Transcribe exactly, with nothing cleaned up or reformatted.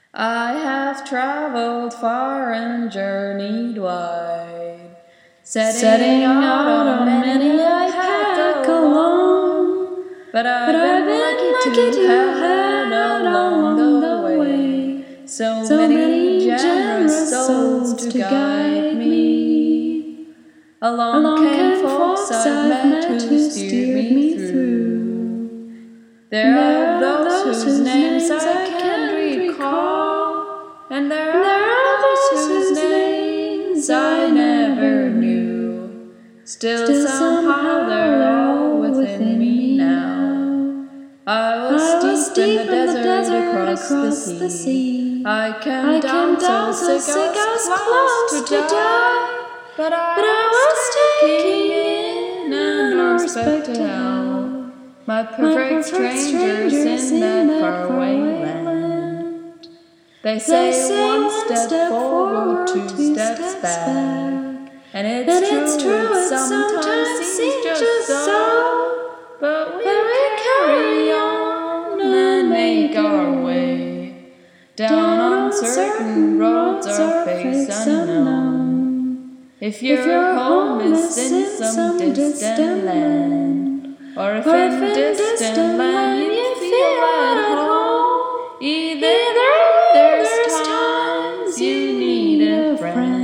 I have traveled far and journeyed wide, setting, setting out on many a pack alone. But I've, but I've been lucky, lucky to have had along the way so, so many generous souls to guide me. Along, along came folks I've met who steered me through. There, there are those whose, whose names I can't recall, and there, and there are those whose names I never knew. Still, Still somehow they're all within me now. I was, I was deep in the desert, desert across, across the, sea. the sea. I came I down, came down so sick I was close to die, die. But I, but I was taking in an unexpected hour. My perfect strangers, strangers in that faraway land. They say, say one, one step, step forward, two steps, steps back. And it's, and true, it's true, it sometimes seems just so. But we, but we carry on and make our way down uncertain roads, our face unknown. If your, if your home is in some distant land, or if, or if in distant, distant land you feel at home, either, either there's times you need a friend.